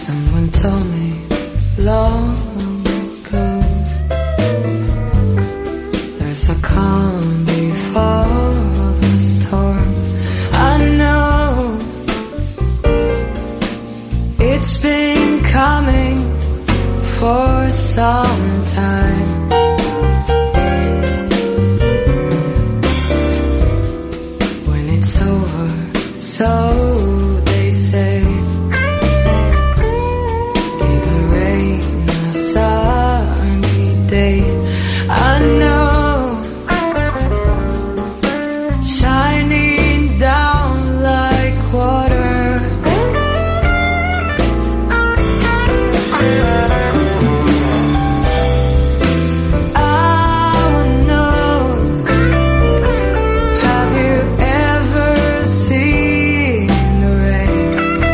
Someone told me long ago there's a calm before the storm. I know it's been coming for some time. When it's over, so they say, even rain a sunny day. I know, shining down like water. I wanna know, have you ever seen the rain?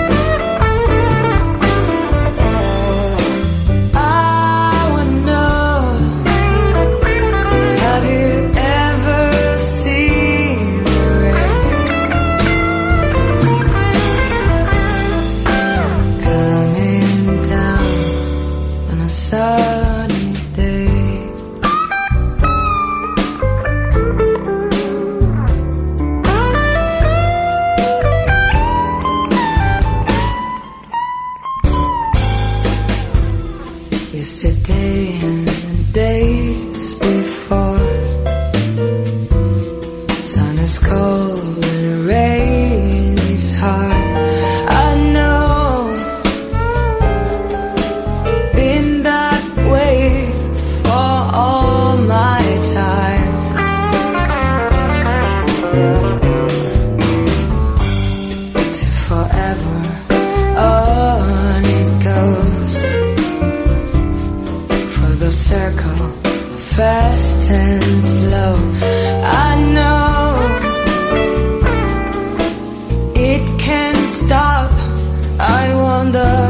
I wanna know, have you ever seen the rain? Coming down on a sunny day. Yesterday and the days before, sun is cold and rain is hard. I know, been that way for all my time. To forever on it goes, for the circle fast and slow. I know it can't stop. I wonder,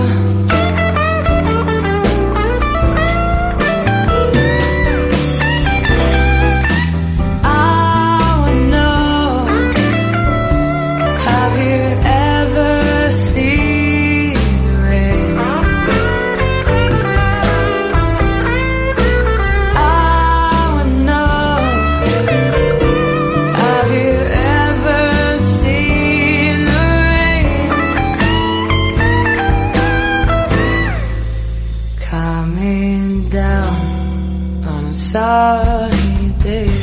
I wanna know, have you ever seen the rain? I wanna know, have you ever seen the rain? Coming down on a sunny day.